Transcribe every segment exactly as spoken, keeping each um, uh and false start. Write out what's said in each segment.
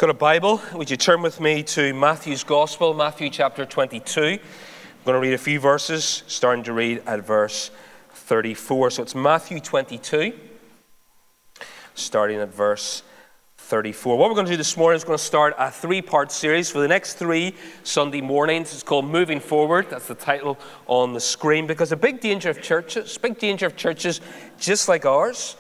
Got a Bible? Would you turn with me to Matthew's Gospel, Matthew chapter twenty-two. I'm going to read a few verses, starting to read at verse thirty-four. So it's Matthew twenty-two, starting at verse thirty-four. What we're going to do this morning is we're going to start a three-part series for the next three Sunday mornings. It's called Moving Forward. That's the title on the screen. Because a big danger of churches, big danger of churches just like ours,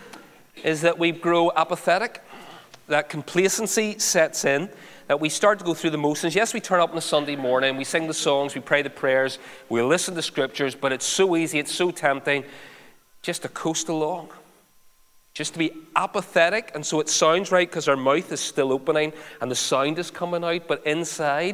is that we grow apathetic. That complacency sets in, that we start to go through the motions. Yes, we turn up on a Sunday morning, we sing the songs, we pray the prayers, we listen to scriptures, but it's so easy, it's so tempting just to coast along, just to be apathetic. And so it sounds right because our mouth is still opening and the sound is coming out, but inside,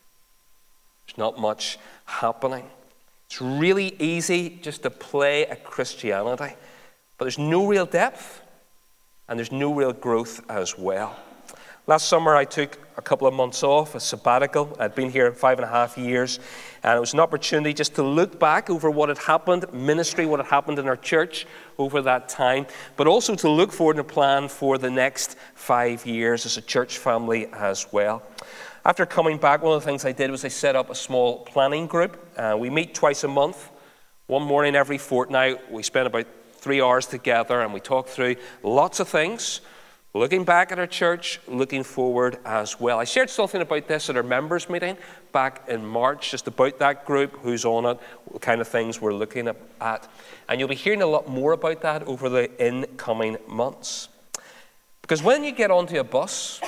there's not much happening. It's really easy just to play a Christianity, but there's no real depth. And there's no real growth as well. Last summer, I took a couple of months off, a sabbatical. I'd been here five and a half years, and it was an opportunity just to look back over what had happened, ministry, what had happened in our church over that time, but also to look forward and plan for the next five years as a church family as well. After coming back, one of the things I did was I set up a small planning group. Uh, we meet twice a month, one morning every fortnight. We spend about three hours together, and we talk through lots of things, looking back at our church, looking forward as well. I shared something about this at our members meeting back in March, just about that group, who's on it, what kind of things we're looking at. And you'll be hearing a lot more about that over the incoming months. Because when you get onto a bus,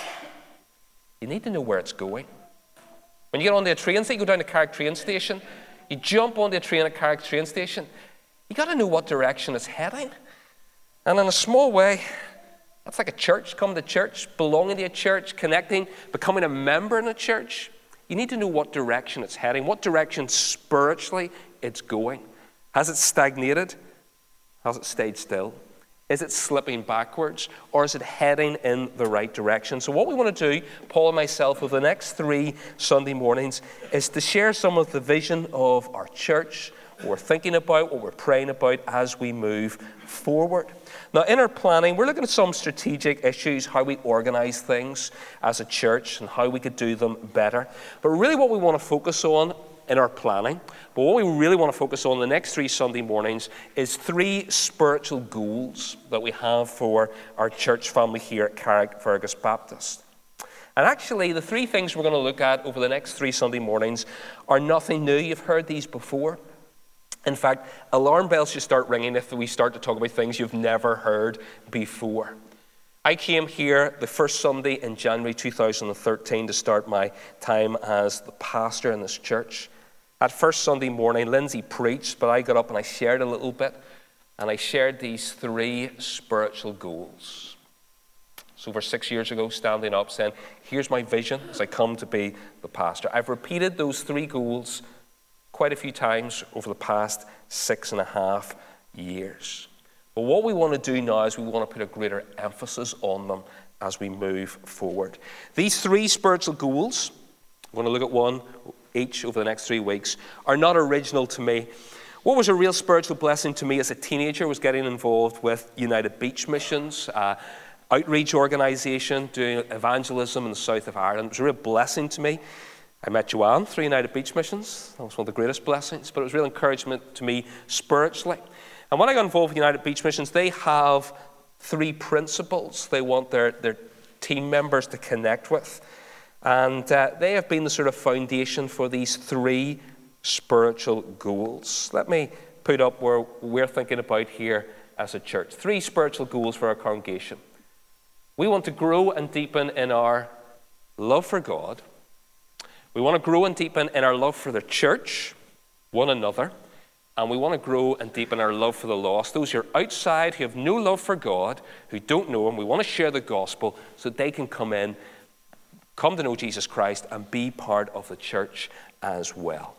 you need to know where it's going. When you get onto a train, say you go down to Carrick train station, you jump onto a train at Carrick train station, you got to know what direction it's heading. And in a small way, that's like a church, coming to church, belonging to a church, connecting, becoming a member in a church. You need to know what direction it's heading, what direction spiritually it's going. Has it stagnated? Has it stayed still? Is it slipping backwards? Or is it heading in the right direction? So what we want to do, Paul and myself, over the next three Sunday mornings, is to share some of the vision of our church, what we're thinking about, what we're praying about as we move forward. Now, in our planning, we're looking at some strategic issues, how we organize things as a church and how we could do them better. But really what we want to focus on in our planning, but what we really want to focus on the next three Sunday mornings is three spiritual goals that we have for our church family here at Carrickfergus Baptist. And actually, the three things we're going to look at over the next three Sunday mornings are nothing new. You've heard these before. In fact, alarm bells should start ringing if we start to talk about things you've never heard before. I came here the first Sunday in January two thousand thirteen to start my time as the pastor in this church. That first Sunday morning, Lindsay preached, but I got up and I shared a little bit, and I shared these three spiritual goals. So over six years ago, standing up saying, here's my vision as I come to be the pastor. I've repeated those three goals quite a few times over the past six and a half years. But what we want to do now is we want to put a greater emphasis on them as we move forward. These three spiritual goals, we're going to look at one each over the next three weeks, are not original to me. What was a real spiritual blessing to me as a teenager was getting involved with United Beach Missions, uh, outreach organization, doing evangelism in the south of Ireland. It was a real blessing to me. I met Joanne through United Beach Missions. That was one of the greatest blessings, but it was real encouragement to me spiritually. And when I got involved with United Beach Missions, they have three principles they want their, their team members to connect with. And uh, they have been the sort of foundation for these three spiritual goals. Let me put up where we're thinking about here as a church. Three spiritual goals for our congregation. We want to grow and deepen in our love for God. We want to grow and deepen in our love for the church, one another, and we want to grow and deepen our love for the lost. Those who are outside, who have no love for God, who don't know Him, we want to share the gospel so that they can come in, come to know Jesus Christ, and be part of the church as well.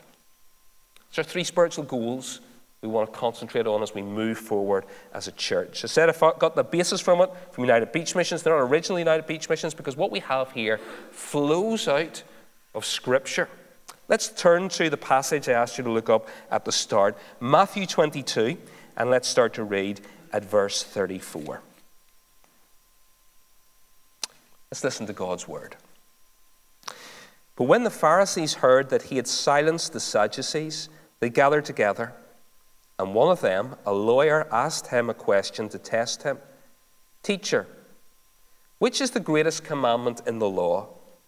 So three spiritual goals we want to concentrate on as we move forward as a church. I said I got the basis from it from United Beach Missions. They're not originally United Beach Missions because what we have here flows out of Scripture. Let's turn to the passage I asked you to look up at the start, Matthew twenty-two, and let's start to read at verse thirty-four. Let's listen to God's word. But when the Pharisees heard that he had silenced the Sadducees, they gathered together, and one of them, a lawyer, asked him a question to test him. "Teacher, which is the greatest commandment in the law?"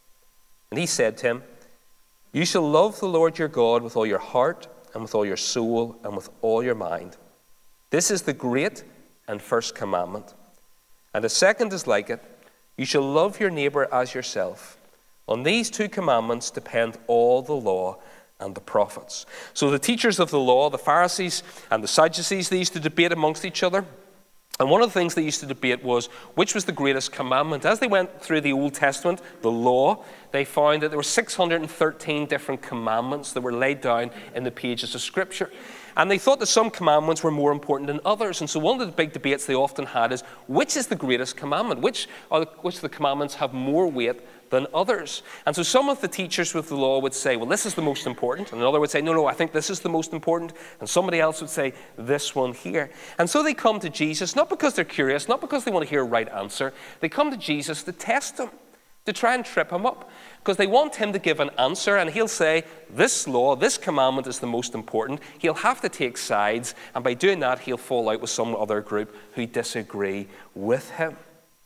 And he said to him, "You shall love the Lord your God with all your heart, and with all your soul, and with all your mind. This is the great and first commandment. And the second is like it. You shall love your neighbor as yourself. On these two commandments depend all the law and the prophets." So the teachers of the law, the Pharisees and the Sadducees, they used to debate amongst each other. And one of the things they used to debate was which was the greatest commandment. As they went through the Old Testament, the law, they found that there were six hundred thirteen different commandments that were laid down in the pages of Scripture. And they thought that some commandments were more important than others. And so one of the big debates they often had is, which is the greatest commandment? Which, are the, which of the commandments have more weight than others? And so some of the teachers with the law would say, well, this is the most important. And another would say, no, no, I think this is the most important. And somebody else would say, this one here. And so they come to Jesus, not because they're curious, not because they want to hear a right answer. They come to Jesus to test him, to try and trip him up, because they want him to give an answer, and he'll say, this law, this commandment is the most important. He'll have to take sides, and by doing that, he'll fall out with some other group who disagree with him.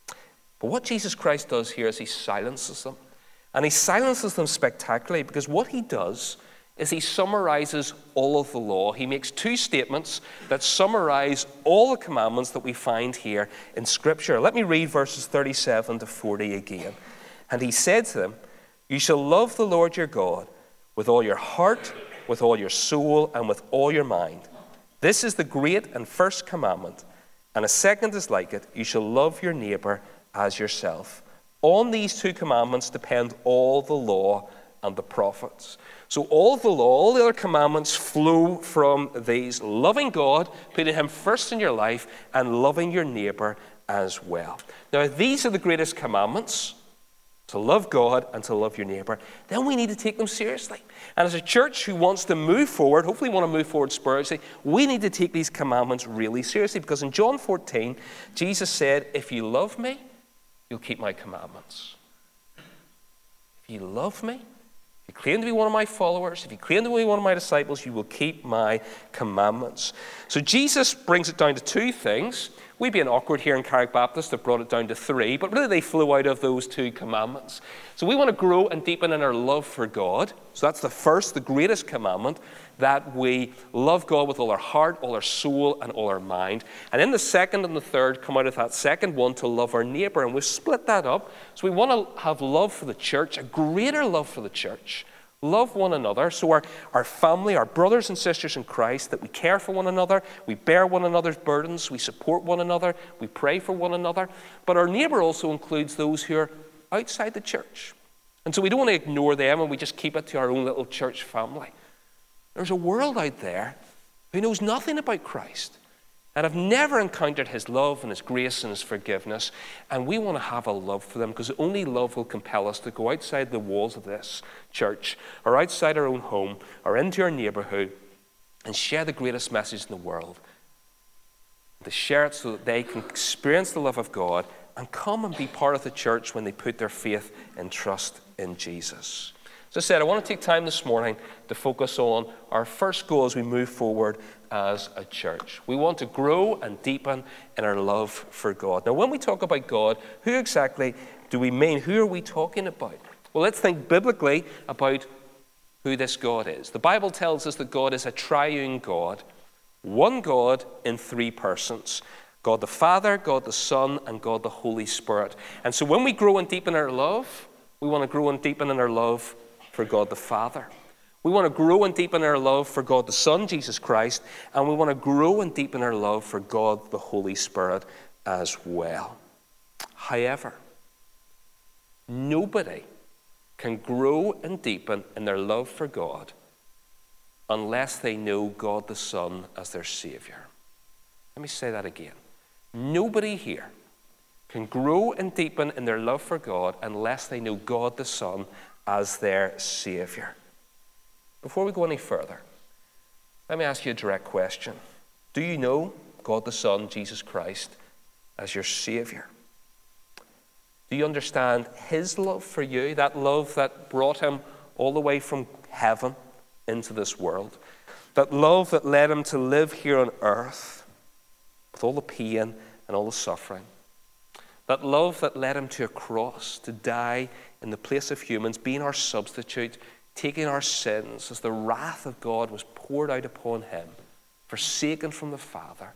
But what Jesus Christ does here is he silences them, and he silences them spectacularly, because what he does is he summarizes all of the law. He makes two statements that summarize all the commandments that we find here in Scripture. Let me read verses thirty-seven to forty again. And he said to them, "You shall love the Lord your God with all your heart, with all your soul, and with all your mind. This is the great and first commandment. And a second is like it. You shall love your neighbor as yourself. On these two commandments depend all the law and the prophets." So all the law, all the other commandments flow from these. Loving God, putting him first in your life, and loving your neighbor as well. Now, these are the greatest commandments, to love God and to love your neighbor. Then we need to take them seriously. And as a church who wants to move forward, hopefully want to move forward spiritually, we need to take these commandments really seriously. Because in John fourteen, Jesus said, if you love me, you'll keep my commandments. If you love me, if you claim to be one of my followers, if you claim to be one of my disciples, you will keep my commandments. So Jesus brings it down to two things. We'd be an awkward here in Carrick Baptist that brought it down to three, but really they flow out of those two commandments. So we want to grow and deepen in our love for God. So that's the first, the greatest commandment, that we love God with all our heart, all our soul, and all our mind. And then the second and the third come out of that second one, to love our neighbor. And we've split that up. So we want to have love for the church, a greater love for the church. Love one another. So our, our family, our brothers and sisters in Christ, that we care for one another, we bear one another's burdens, we support one another, we pray for one another. But our neighbor also includes those who are outside the church. And so we don't want to ignore them and we just keep it to our own little church family. There's a world out there who knows nothing about Christ and have never encountered his love and his grace and his forgiveness. And we want to have a love for them, because only love will compel us to go outside the walls of this church, or outside our own home, or into our neighborhood, and share the greatest message in the world. To share it so that they can experience the love of God and come and be part of the church when they put their faith and trust in Jesus. As I said, I want to take time this morning to focus on our first goal as we move forward as a church. We want to grow and deepen in our love for God. Now, when we talk about God, who exactly do we mean? Who are we talking about? Well, let's think biblically about who this God is. The Bible tells us that God is a triune God, one God in three persons. God the Father, God the Son, and God the Holy Spirit. And so when we grow and deepen our love, we want to grow and deepen in our love for God the Father. We want to grow and deepen our love for God the Son, Jesus Christ, and we want to grow and deepen our love for God the Holy Spirit as well. However, nobody can grow and deepen in their love for God unless they know God the Son as their Savior. Let me say that again. Nobody here can grow and deepen in their love for God unless they know God the Son as their Savior. Before we go any further, let me ask you a direct question. Do you know God the Son, Jesus Christ, as your Savior? Do you understand his love for you, that love that brought him all the way from heaven into this world? That love that led him to live here on earth with all the pain and all the suffering. That love that led him to a cross, to die in the place of humans, being our substitute, taking our sins as the wrath of God was poured out upon him, forsaken from the Father.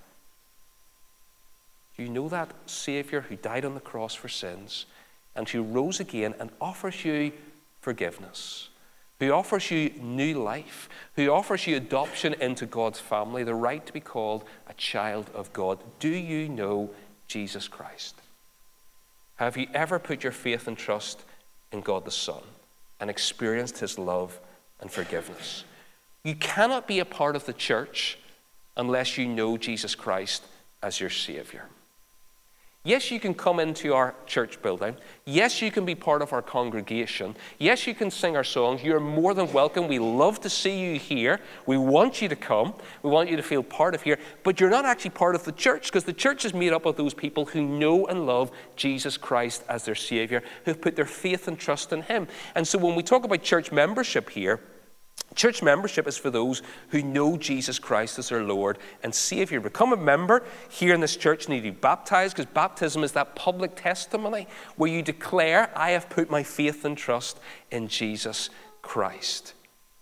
Do you know that Savior who died on the cross for sins and who rose again and offers you forgiveness, who offers you new life, who offers you adoption into God's family, the right to be called a child of God? Do you know Jesus Christ? Have you ever put your faith and trust in God the Son and experienced his love and forgiveness? You cannot be a part of the church unless you know Jesus Christ as your Savior. Yes, you can come into our church building. Yes, you can be part of our congregation. Yes, you can sing our songs. You're more than welcome. We love to see you here. We want you to come. We want you to feel part of here. But you're not actually part of the church, because the church is made up of those people who know and love Jesus Christ as their Savior, who've put their faith and trust in him. And so when we talk about church membership here, church membership is for those who know Jesus Christ as their Lord and Savior. Become a member here in this church, and you need to be baptized, because baptism is that public testimony where you declare, I have put my faith and trust in Jesus Christ.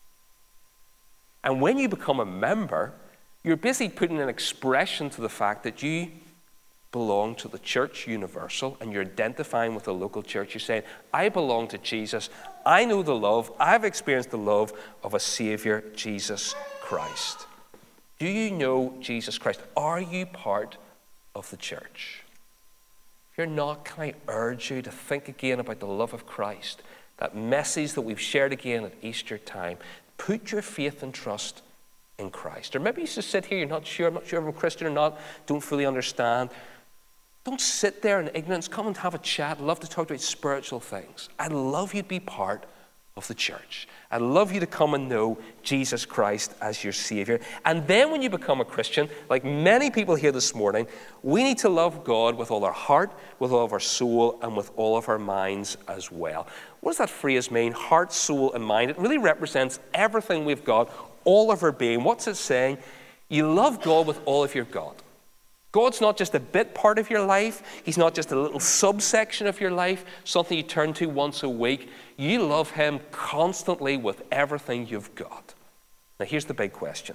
And when you become a member, you're basically putting an expression to the fact that you belong to the church universal, and you're identifying with the local church. You're saying, I belong to Jesus. I know the love. I've experienced the love of a Savior, Jesus Christ. Do you know Jesus Christ? Are you part of the church? If you're not, can I urge you to think again about the love of Christ, that message that we've shared again at Easter time. Put your faith and trust in Christ. Or maybe you just sit here, you're not sure, I'm not sure if I'm a Christian or not, don't fully understand. Don't sit there in ignorance. Come and have a chat. I'd love to talk about spiritual things. I'd love you to be part of the church. I'd love you to come and know Jesus Christ as your Savior. And then when you become a Christian, like many people here this morning, we need to love God with all our heart, with all of our soul, and with all of our minds as well. What does that phrase mean? Heart, soul, and mind. It really represents everything we've got, all of our being. What's it saying? You love God with all of your God. God's not just a bit part of your life. He's not just a little subsection of your life, something you turn to once a week. You love him constantly with everything you've got. Now here's the big question.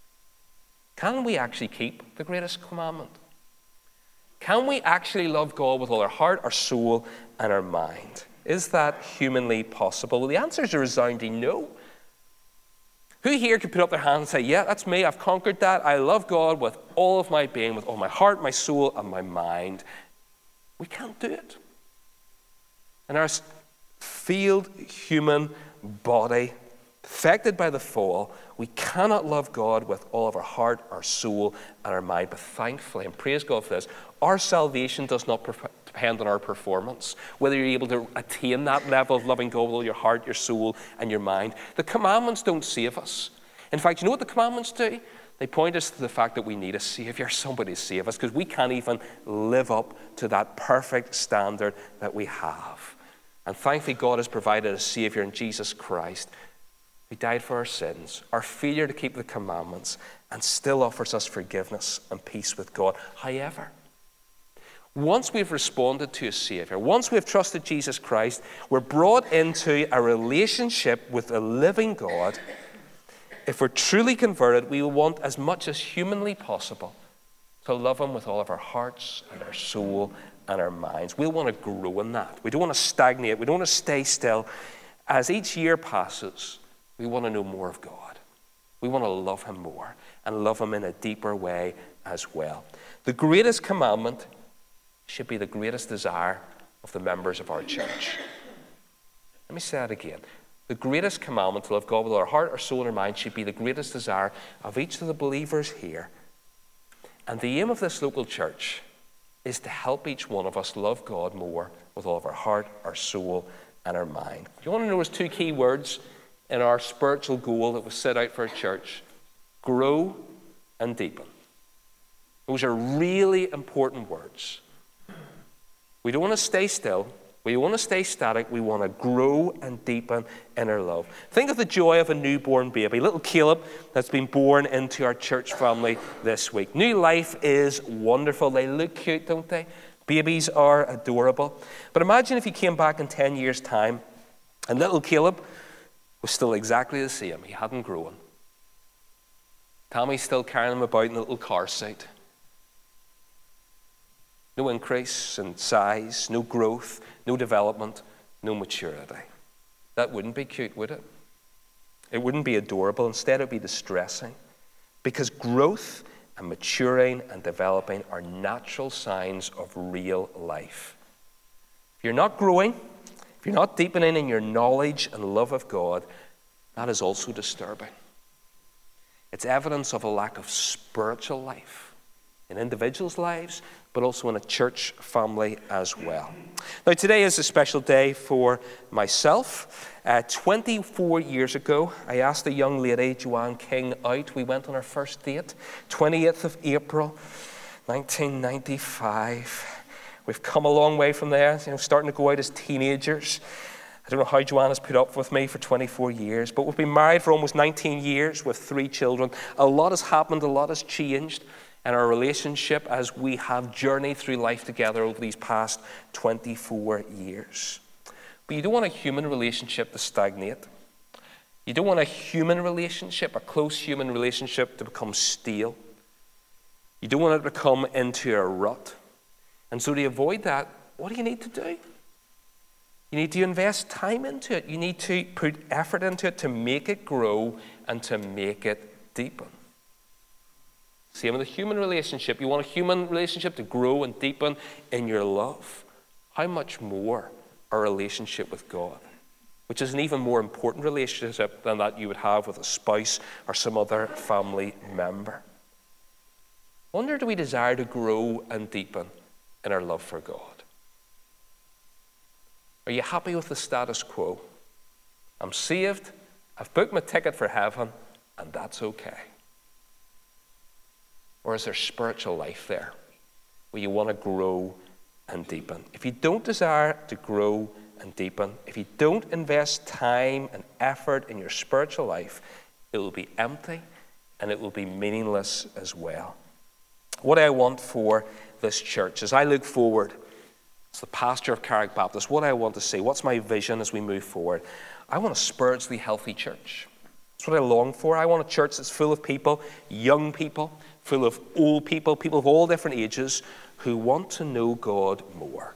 Can we actually keep the greatest commandment? Can we actually love God with all our heart, our soul, and our mind? Is that humanly possible? Well, the answer is a resounding no. Who here could put up their hand and say, yeah, that's me, I've conquered that. I love God with all of my being, with all my heart, my soul, and my mind. We can't do it. In our failed human body, affected by the fall, we cannot love God with all of our heart, our soul, and our mind. But thankfully, and praise God for this, our salvation does not depend on our performance, whether you're able to attain that level of loving God with all your heart, your soul, and your mind. The commandments don't save us. In fact, you know what the commandments do? They point us to the fact that we need a Savior, somebody to save us, because we can't even live up to that perfect standard that we have. And thankfully, God has provided a Savior in Jesus Christ, who died for our sins, our failure to keep the commandments, and still offers us forgiveness and peace with God. However, once we've responded to a Savior, once we've trusted Jesus Christ, we're brought into a relationship with a living God. If we're truly converted, we will want as much as humanly possible to love him with all of our hearts and our soul and our minds. We'll want to grow in that. We don't want to stagnate. We don't want to stay still. As each year passes, we want to know more of God. We want to love him more and love him in a deeper way as well. The greatest commandment should be the greatest desire of the members of our church. Let me say that again. The greatest commandment to love God with our heart, our soul, and our mind should be the greatest desire of each of the believers here. And the aim of this local church is to help each one of us love God more with all of our heart, our soul, and our mind. Do you want to notice two key words in our spiritual goal that was set out for a church? Grow and deepen. Those are really important words. We don't want to stay still. We want to stay static. We want to grow and deepen in our love. Think of the joy of a newborn baby. Little Caleb that's been born into our church family this week. New life is wonderful. They look cute, don't they? Babies are adorable. But imagine if you came back in ten years' time and little Caleb was still exactly the same. He hadn't grown. Tammy's still carrying him about in a little car seat. No increase in size, no growth, no development, no maturity. That wouldn't be cute, would it? It wouldn't be adorable. Instead, it would be distressing. Because growth and maturing and developing are natural signs of real life. If you're not growing, if you're not deepening in your knowledge and love of God, that is also disturbing. It's evidence of a lack of spiritual life in individuals' lives, but also in a church family as well. Now, today is a special day for myself. Uh, twenty-four years ago, I asked a young lady, Joanne King, out. We went on our first date, twentieth of April, nineteen ninety-five. We've come a long way from there, you know, starting to go out as teenagers. I don't know how Joanne has put up with me for twenty-four years, but we've been married for almost nineteen years with three children. A lot has happened, a lot has changed in our relationship as we have journeyed through life together over these past twenty-four years. But you don't want a human relationship to stagnate. You don't want a human relationship, a close human relationship, to become stale. You don't want it to come into a rut. And so to avoid that, what do you need to do? You need to invest time into it. You need to put effort into it to make it grow and to make it deepen. Same with a human relationship. You want a human relationship to grow and deepen in your love. How much more a relationship with God, which is an even more important relationship than that you would have with a spouse or some other family member. I wonder, do we desire to grow and deepen in our love for God? Are you happy with the status quo? I'm saved, I've booked my ticket for heaven, and that's okay. Or is there spiritual life there where you want to grow and deepen? If you don't desire to grow and deepen, if you don't invest time and effort in your spiritual life, it will be empty and it will be meaningless as well. What I want for this church, as I look forward as the pastor of Carrick Baptist, what I want to see, what's my vision as we move forward? I want a spiritually healthy church. That's what I long for. I want a church that's full of people, young people, full of old people, people of all different ages who want to know God more.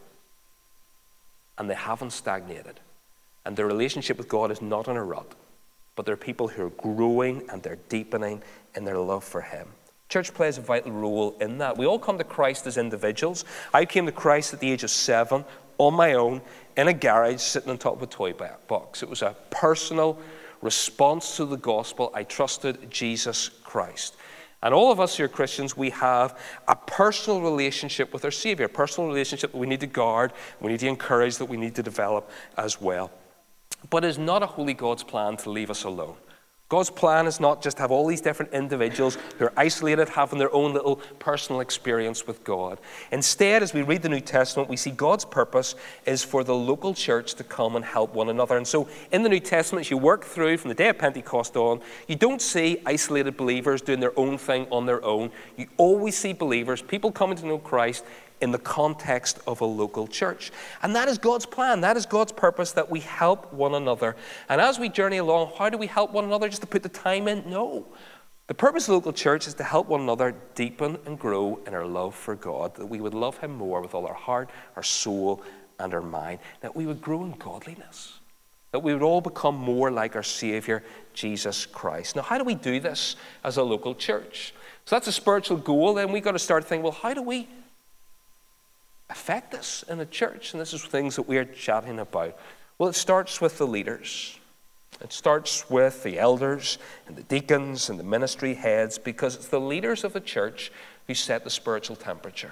And they haven't stagnated. And their relationship with God is not in a rut. But they're people who are growing and they're deepening in their love for Him. Church plays a vital role in that. We all come to Christ as individuals. I came to Christ at the age of seven, on my own, in a garage, sitting on top of a toy box. It was a personal response to the gospel. I trusted Jesus Christ. And all of us who are Christians, we have a personal relationship with our Savior, a personal relationship that we need to guard, we need to encourage, that we need to develop as well. But it's not a holy God's plan to leave us alone. God's plan is not just to have all these different individuals who are isolated, having their own little personal experience with God. Instead, as we read the New Testament, we see God's purpose is for the local church to come and help one another. And so in the New Testament, as you work through from the day of Pentecost on, you don't see isolated believers doing their own thing on their own. You always see believers, people coming to know Christ, in the context of a local church. And that is God's plan. That is God's purpose, that we help one another. And as we journey along, how do we help one another? Just to put the time in? No. The purpose of the local church is to help one another deepen and grow in our love for God, that we would love Him more with all our heart, our soul, and our mind, that we would grow in godliness, that we would all become more like our Savior, Jesus Christ. Now, how do we do this as a local church? So that's a spiritual goal. Then we've got to start thinking, well, how do we affect this in a church? And this is things that we're chatting about. Well, it starts with the leaders. It starts with the elders and the deacons and the ministry heads, because it's the leaders of the church who set the spiritual temperature.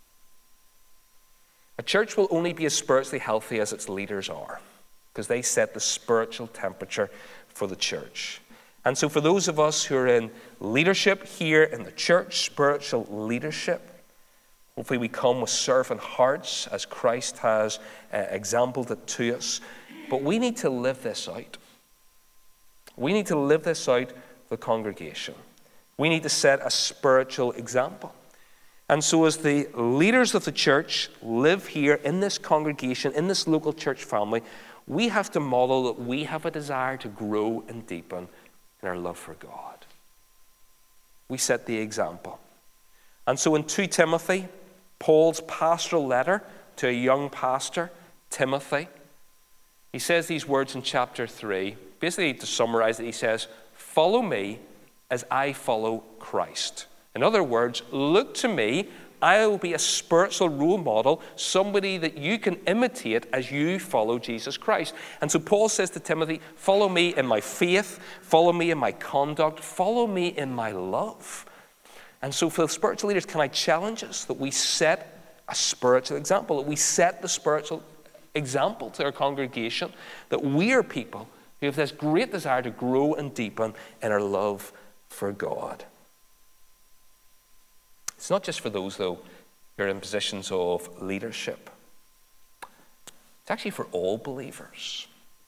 A church will only be as spiritually healthy as its leaders are, because they set the spiritual temperature for the church. And so for those of us who are in leadership here in the church, spiritual leadership, Hopefully we come with servant hearts as Christ has uh, exampled it to us. But we need to live this out. We need to live this out for the congregation. We need to set a spiritual example. And so as the leaders of the church live here in this congregation, in this local church family, we have to model that we have a desire to grow and deepen in our love for God. We set the example. And so in Second Timothy, Paul's pastoral letter to a young pastor, Timothy, he says these words in chapter three. Basically, to summarize it, he says, "Follow me as I follow Christ." In other words, look to me. I will be a spiritual role model, somebody that you can imitate as you follow Jesus Christ. And so Paul says to Timothy, follow me in my faith, follow me in my conduct, follow me in my love. And so for the spiritual leaders, can I challenge us that we set a spiritual example, that we set the spiritual example to our congregation, that we are people who have this great desire to grow and deepen in our love for God. It's not just for those, though, who are in positions of leadership. It's actually for all believers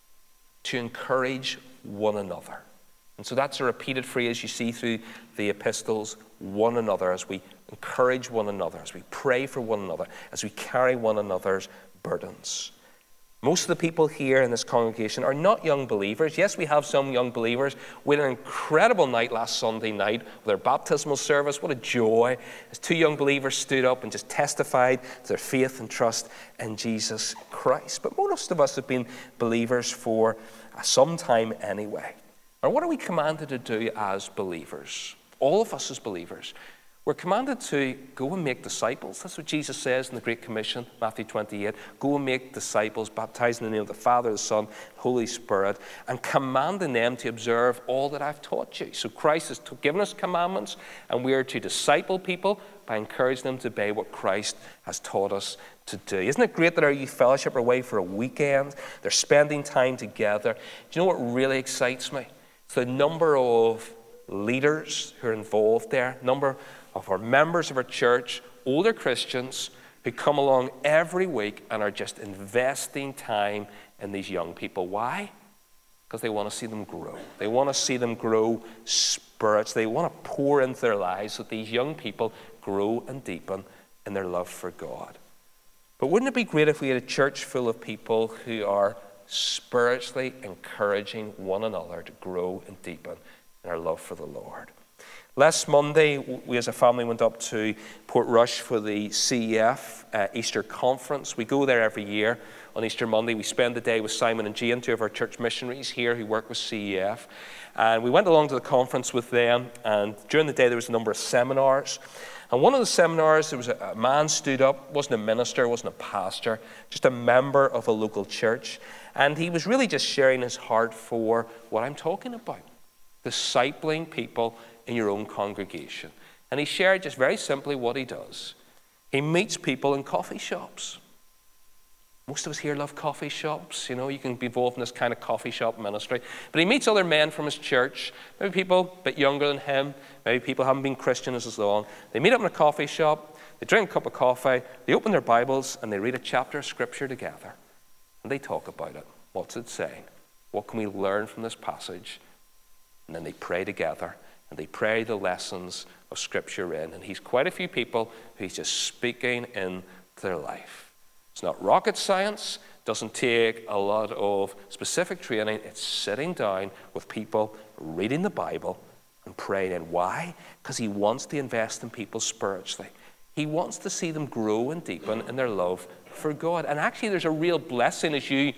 to encourage one another. And so that's a repeated phrase you see through the epistles, one another, as we encourage one another, as we pray for one another, as we carry one another's burdens. Most of the people here in this congregation are not young believers. Yes, we have some young believers. We had an incredible night last Sunday night with our baptismal service. What a joy. As two young believers stood up and just testified to their faith and trust in Jesus Christ. But most of us have been believers for some time anyway. Or what are we commanded to do as believers? All of us as believers. We're commanded to go and make disciples. That's what Jesus says in the Great Commission, Matthew twenty-eight. Go and make disciples, baptizing in the name of the Father, the Son, Holy Spirit, and commanding them to observe all that I've taught you. So Christ has given us commandments, and we are to disciple people by encouraging them to obey what Christ has taught us to do. Isn't it great that our youth fellowship are away for a weekend? They're spending time together. Do you know what really excites me? It's the number of leaders who are involved there, number of our members of our church, older Christians who come along every week and are just investing time in these young people. Why? Because they want to see them grow. They want to see them grow spiritually. They want to pour into their lives so that these young people grow and deepen in their love for God. But wouldn't it be great if we had a church full of people who are spiritually encouraging one another to grow and deepen in our love for the Lord? Last Monday, we as a family went up to Portrush for the C E F uh, Easter Conference. We go there every year on Easter Monday. We spend the day with Simon and Jane, two of our church missionaries here who work with C E F. And we went along to the conference with them, and during the day there was a number of seminars. And one of the seminars, there was a, a man stood up, wasn't a minister, wasn't a pastor, just a member of a local church. And he was really just sharing his heart for what I'm talking about, discipling people in your own congregation. And he shared just very simply what he does. He meets people in coffee shops. Most of us here love coffee shops. You know, you can be involved in this kind of coffee shop ministry. But he meets other men from his church, maybe people a bit younger than him, maybe people who haven't been Christians as long. They meet up in a coffee shop, they drink a cup of coffee, they open their Bibles, and they read a chapter of Scripture together. And they talk about it. What's it saying? What can we learn from this passage? And then they pray together. And they pray the lessons of Scripture in. And he's quite a few people who he's just speaking into their life. It's not rocket science. Doesn't take a lot of specific training. It's sitting down with people, reading the Bible, and praying. And why? Because he wants to invest in people spiritually. He wants to see them grow and deepen in their love for God. And actually, there's a real blessing as you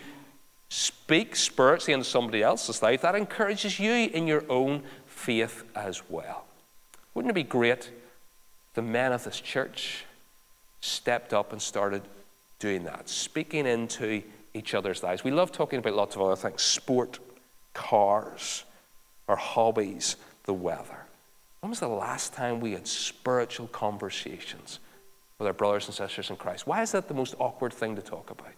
speak spiritually into somebody else's life. That encourages you in your own faith as well. Wouldn't it be great if the men of this church stepped up and started doing that, speaking into each other's lives? We love talking about lots of other things, sport, cars, our hobbies, the weather. When was the last time we had spiritual conversations with our brothers and sisters in Christ? Why is that the most awkward thing to talk about?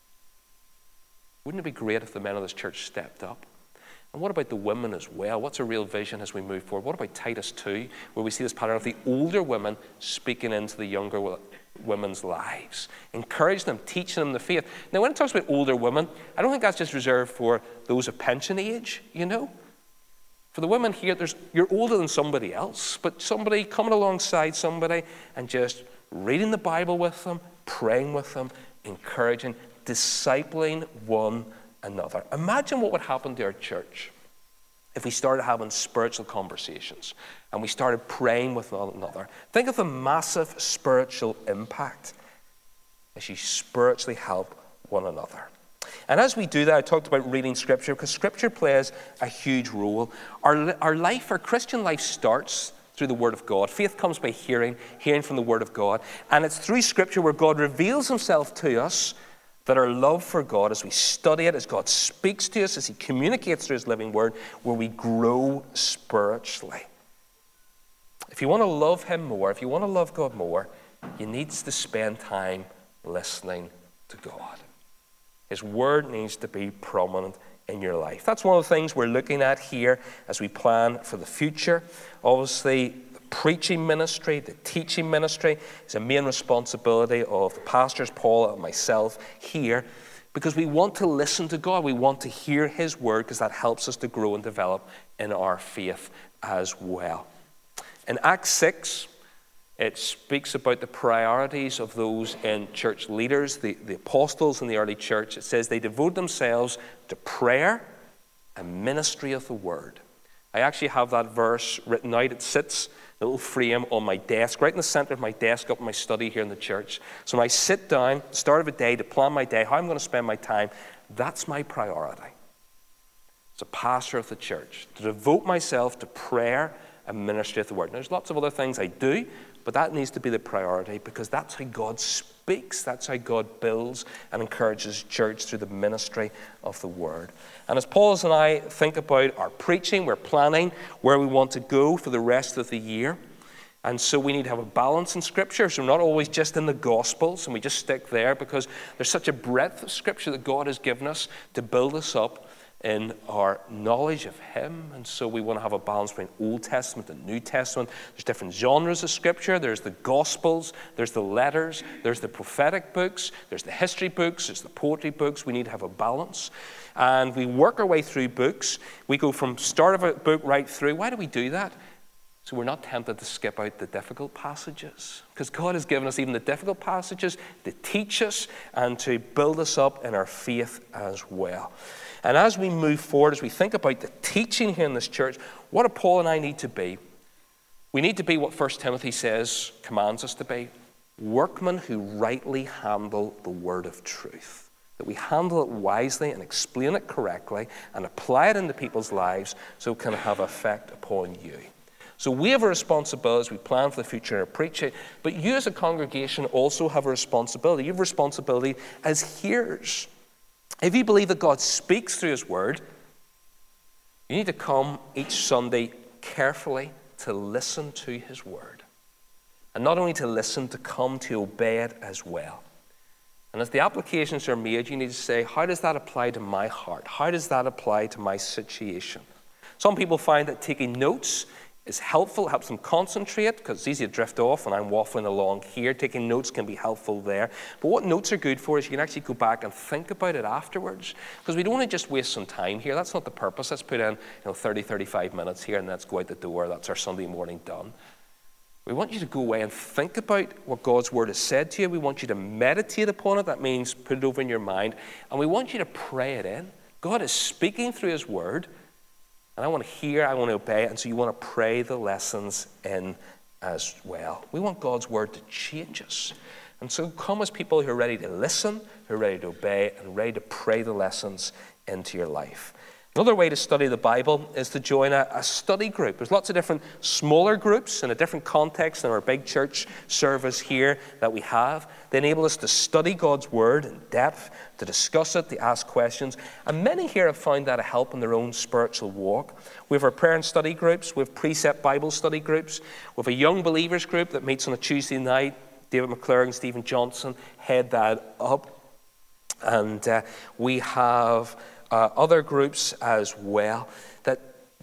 Wouldn't it be great if the men of this church stepped up? And what about the women as well? What's a real vision as we move forward? What about Titus two, where we see this pattern of the older women speaking into the younger women's lives, encouraging them, teaching them the faith. Now, when it talks about older women, I don't think that's just reserved for those of pension age, you know. For the women here, there's, you're older than somebody else, but somebody coming alongside somebody and just reading the Bible with them, praying with them, encouraging, discipling one another. Imagine what would happen to our church if we started having spiritual conversations and we started praying with one another. Think of the massive spiritual impact as you spiritually help one another. And as we do that, I talked about reading Scripture, because Scripture plays a huge role. Our, our life, our Christian life starts through the Word of God. Faith comes by hearing, hearing from the Word of God. And it's through Scripture where God reveals himself to us, that our love for God, as we study it, as God speaks to us, as he communicates through his living Word, where we grow spiritually. If you want to love him more, if you want to love God more, you need to spend time listening to God. His Word needs to be prominent in your life. That's one of the things we're looking at here as we plan for the future. Obviously, the preaching ministry, the teaching ministry is a main responsibility of the pastors, Paul and myself here, because we want to listen to God. We want to hear his Word, because that helps us to grow and develop in our faith as well. In Acts six, it speaks about the priorities of those in church leaders, the, the apostles in the early church. It says they devote themselves to prayer and ministry of the word. I actually have that verse written out. It sits, a little frame on my desk, right in the center of my desk up in my study here in the church. So when I sit down, start of a day, to plan my day, how I'm going to spend my time, that's my priority. As a pastor of the church, to devote myself to prayer and ministry of the word. Now, there's lots of other things I do, but that needs to be the priority, because that's how God speaks. That's how God builds and encourages church, through the ministry of the word. And as Paul and I think about our preaching, we're planning where we want to go for the rest of the year. And so we need to have a balance in Scripture. So we're not always just in the Gospels and we just stick there, because there's such a breadth of Scripture that God has given us to build us up in our knowledge of him. And so we want to have a balance between Old Testament and New Testament. There's different genres of Scripture. There's the Gospels, there's the letters, there's the prophetic books, there's the history books, there's the poetry books. We need to have a balance. And we work our way through books. We go from start of a book right through. Why do we do that? So we're not tempted to skip out the difficult passages, because God has given us even the difficult passages to teach us and to build us up in our faith as well. And as we move forward, as we think about the teaching here in this church, what do Paul and I need to be? We need to be what First Timothy says, commands us to be, workmen who rightly handle the word of truth. That we handle it wisely and explain it correctly and apply it into people's lives so it can have effect upon you. So we have a responsibility as we plan for the future and preach it, but you as a congregation also have a responsibility. You have a responsibility as hearers. If you believe that God speaks through his word, you need to come each Sunday carefully to listen to his word. And not only to listen, to come to obey it as well. And as the applications are made, you need to say, how does that apply to my heart? How does that apply to my situation? Some people find that taking notes is helpful, helps them concentrate, because it's easy to drift off when I'm waffling along here. Taking notes can be helpful there. But what notes are good for is you can actually go back and think about it afterwards, because we don't want to just waste some time here. That's not the purpose. Let's put in you know, thirty, thirty-five minutes here and let's go out the door. That's our Sunday morning done. We want you to go away and think about what God's word has said to you. We want you to meditate upon it. That means put it over in your mind. And we want you to pray it in. God is speaking through his word. And I want to hear, I want to obey, and so you want to pray the lessons in as well. We want God's word to change us. And so come as people who are ready to listen, who are ready to obey, and ready to pray the lessons into your life. Another way to study the Bible is to join a, a study group. There's lots of different smaller groups in a different context than our big church service here that we have. They enable us to study God's word in depth, to discuss it, to ask questions. And many here have found that a help in their own spiritual walk. We have our prayer and study groups. We have precept Bible study groups. We have a young believers group that meets on a Tuesday night. David McClure and Stephen Johnson head that up. And uh, we have Uh, other groups as well that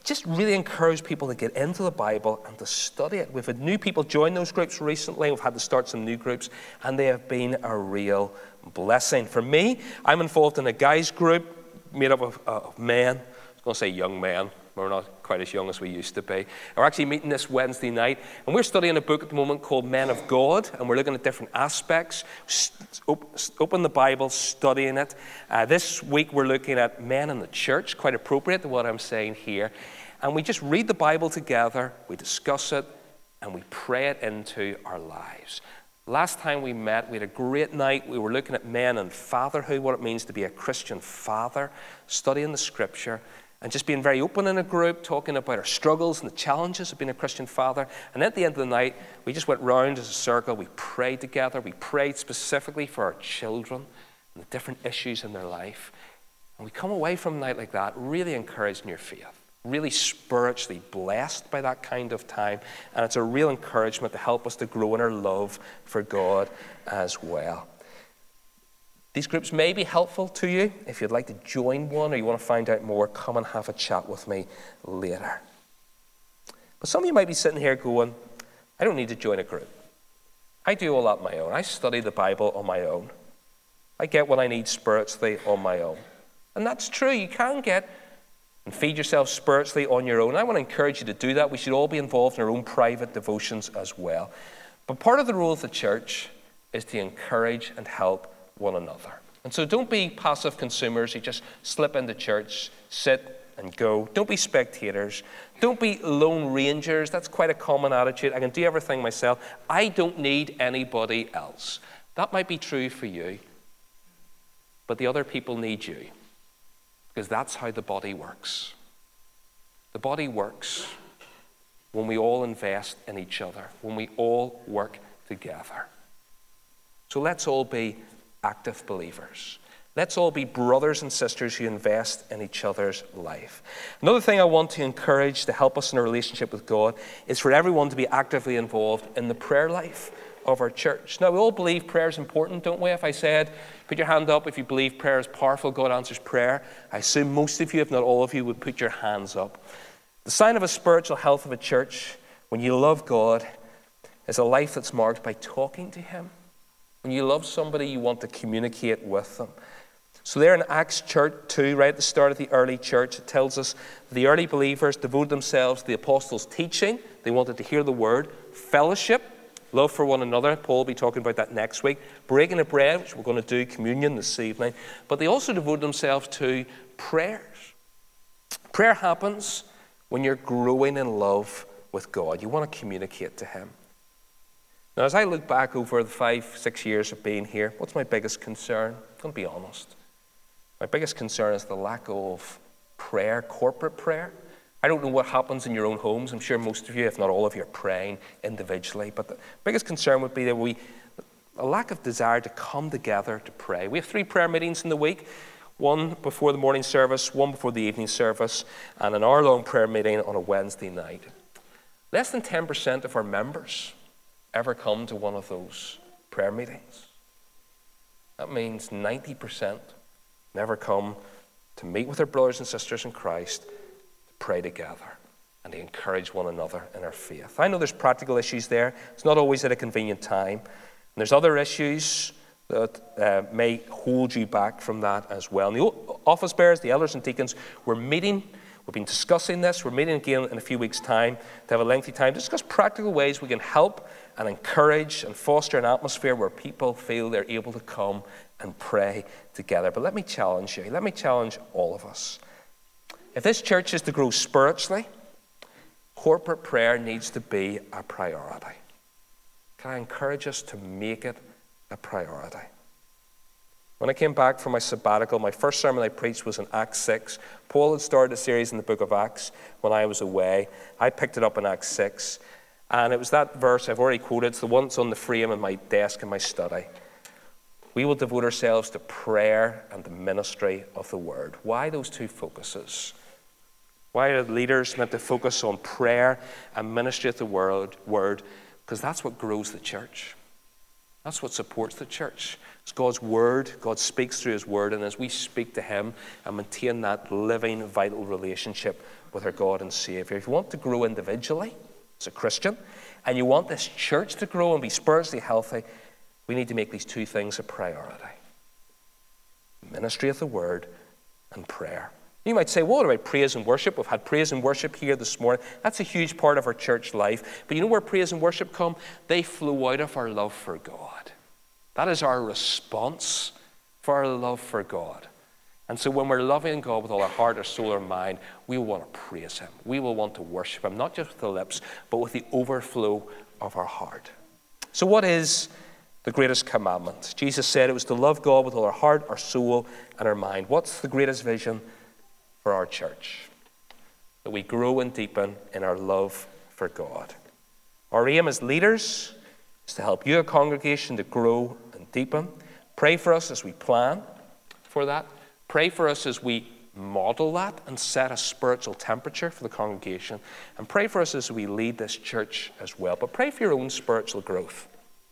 just really encourage people to get into the Bible and to study it. We've had new people join those groups recently. We've had to start some new groups, and they have been a real blessing. For me, I'm involved in a guys group made up of, uh, of men. I was going to say young men. We're not quite as young as we used to be. We're actually meeting this Wednesday night, and we're studying a book at the moment called Men of God, and we're looking at different aspects. Open the Bible, studying it. Uh, this week we're looking at men in the church, quite appropriate to what I'm saying here. And we just read the Bible together, we discuss it, and we pray it into our lives. Last time we met, we had a great night. We were looking at men and fatherhood, what it means to be a Christian father, studying the Scripture, and just being very open in a group, talking about our struggles and the challenges of being a Christian father. And at the end of the night, we just went round as a circle. We prayed together. We prayed specifically for our children and the different issues in their life. And we come away from a night like that really encouraged in your faith, really spiritually blessed by that kind of time. And it's a real encouragement to help us to grow in our love for God as well. These groups may be helpful to you. If you'd like to join one or you want to find out more, come and have a chat with me later. But some of you might be sitting here going, I don't need to join a group. I do all that on my own. I study the Bible on my own. I get what I need spiritually on my own. And that's true. You can get and feed yourself spiritually on your own. I want to encourage you to do that. We should all be involved in our own private devotions as well. But part of the role of the church is to encourage and help one another. And so don't be passive consumers who just slip into church, sit and go. Don't be spectators. Don't be lone rangers. That's quite a common attitude. I can do everything myself. I don't need anybody else. That might be true for you, but the other people need you, because that's how the body works. The body works when we all invest in each other, when we all work together. So let's all be active believers. Let's all be brothers and sisters who invest in each other's life. Another thing I want to encourage to help us in our relationship with God is for everyone to be actively involved in the prayer life of our church. Now, we all believe prayer is important, don't we? If I said, put your hand up if you believe prayer is powerful, God answers prayer, I assume most of you, if not all of you, would put your hands up. The sign of a spiritual health of a church, when you love God, is a life that's marked by talking to Him. When you love somebody, you want to communicate with them. So there in Acts church two, right at the start of the early church, it tells us the early believers devoted themselves to the apostles' teaching. They wanted to hear the word. Fellowship, love for one another. Paul will be talking about that next week. Breaking of bread, which we're going to do, communion this evening. But they also devoted themselves to prayers. Prayer happens when you're growing in love with God. You want to communicate to Him. Now, as I look back over the five, six years of being here, what's my biggest concern? I'm going to be honest. My biggest concern is the lack of prayer, corporate prayer. I don't know what happens in your own homes. I'm sure most of you, if not all of you, are praying individually. But the biggest concern would be that we, a lack of desire to come together to pray. We have three prayer meetings in the week. One before the morning service, one before the evening service, and an hour-long prayer meeting on a Wednesday night. Less than ten percent of our members ever come to one of those prayer meetings. That means ninety percent never come to meet with their brothers and sisters in Christ, to pray together and to encourage one another in our faith. I know there's practical issues there. It's not always at a convenient time. And there's other issues that uh, may hold you back from that as well. And the office bearers, the elders and deacons, we're meeting. We've been discussing this. We're meeting again in a few weeks' time to have a lengthy time to discuss practical ways we can help and encourage and foster an atmosphere where people feel they're able to come and pray together. But let me challenge you. Let me challenge all of us. If this church is to grow spiritually, corporate prayer needs to be a priority. Can I encourage us to make it a priority? When I came back from my sabbatical, my first sermon I preached was in Acts six. Paul had started a series in the book of Acts when I was away. I picked it up in Acts six. And it was that verse I've already quoted. It's the one that's on the frame in my desk in my study. We will devote ourselves to prayer and the ministry of the word. Why those two focuses? Why are leaders meant to focus on prayer and ministry of the word? Because that's what grows the church. That's what supports the church. It's God's word. God speaks through his word, and as we speak to him and maintain that living, vital relationship with our God and Savior. If you want to grow individually as a Christian, and you want this church to grow and be spiritually healthy, we need to make these two things a priority. Ministry of the word and prayer. You might say, well, what about praise and worship? We've had praise and worship here this morning. That's a huge part of our church life. But you know where praise and worship come? They flow out of our love for God. That is our response for our love for God. And so when we're loving God with all our heart, our soul, our mind, we will want to praise him. We will want to worship him, not just with the lips, but with the overflow of our heart. So what is the greatest commandment? Jesus said it was to love God with all our heart, our soul, and our mind. What's the greatest vision for our church? That we grow and deepen in our love for God. Our aim as leaders is to help you, a congregation, to grow and deepen. Pray for us as we plan for that. Pray for us as we model that and set a spiritual temperature for the congregation. And pray for us as we lead this church as well. But pray for your own spiritual growth.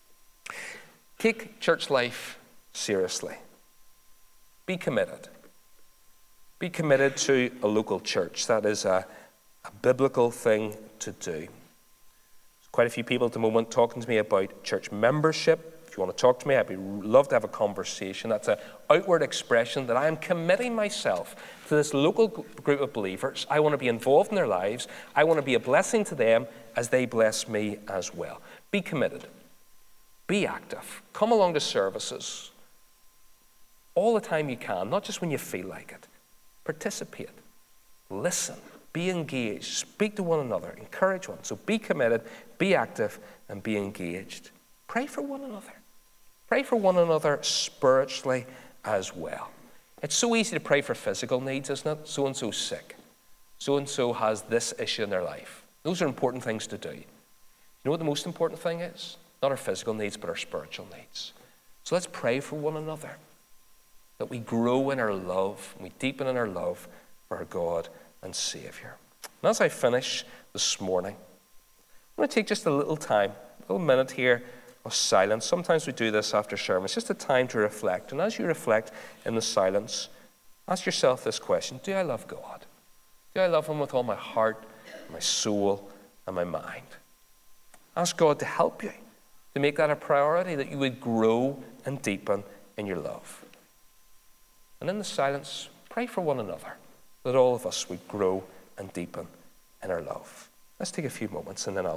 Take church life seriously. Be committed. Be committed to a local church. That is a, a biblical thing to do. There's quite a few people at the moment talking to me about church membership. If you want to talk to me, I'd be love to have a conversation. That's an outward expression that I am committing myself to this local group of believers. I want to be involved in their lives. I want to be a blessing to them as they bless me as well. Be committed. Be active. Come along to services all the time you can, not just when you feel like it. Participate. Listen. Be engaged. Speak to one another. Encourage one. So be committed, be active, and be engaged. Pray for one another. Pray for one another spiritually as well. It's so easy to pray for physical needs, isn't it? So-and-so's sick. So-and-so has this issue in their life. Those are important things to do. You know what the most important thing is? Not our physical needs, but our spiritual needs. So let's pray for one another, that we grow in our love, and we deepen in our love for our God and Savior. And as I finish this morning, I'm going to take just a little time, a little minute here of silence. Sometimes we do this after sermons, just a time to reflect. And as you reflect in the silence, ask yourself this question: do I love God? Do I love him with all my heart, my soul, and my mind? Ask God to help you, to make that a priority, that you would grow and deepen in your love. And in the silence, pray for one another, that all of us would grow and deepen in our love. Let's take a few moments and then I'll